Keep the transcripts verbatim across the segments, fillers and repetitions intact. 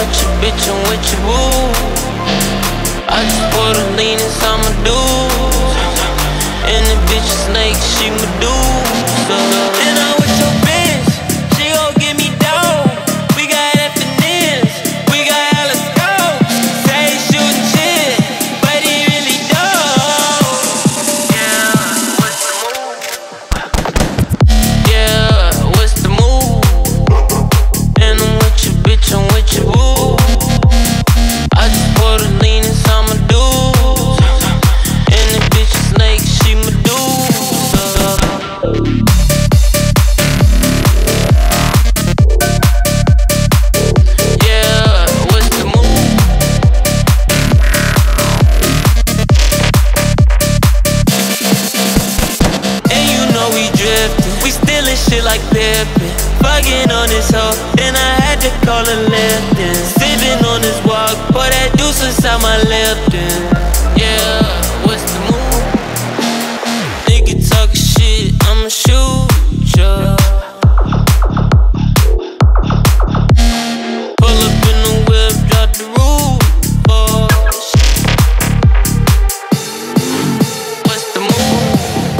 with your bitch, I'm with your boo. I just put a lean inside my dudes. And the bitch a snake, she Medusa. And I'm with your bitch, she gon' give me dough. We got that finesse, we got hella scope. Say he shootin' shit, but he really dope. Yeah, what's the move? Yeah, what's the move? And I'm with your bitch, I'm with your boo. I just put a lean inside my dudes. And the bitch a snake, she Medusa. Yeah, what's the move? And you know we driftin', we stealin' shit like Pippin. Fucking on this hoe, then I had to call a Lipton. Sippin' on this walk, pour that juice inside my Lipton. Yeah, what's the move? Nigga talkin' shit, I'ma shoot ya. Pull up in the whip, drop the roof. Oh, shit. What's the move?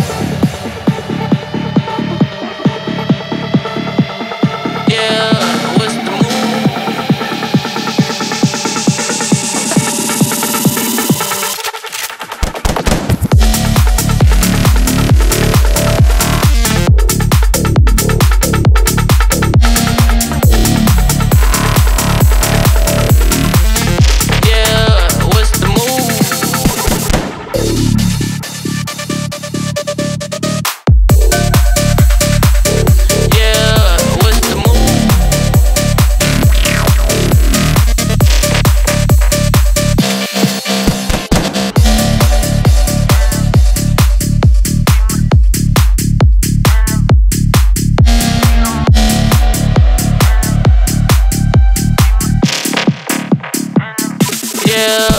Yeah, what's the move? Yeah, what's the move? Yeah, what's the move? Yeah.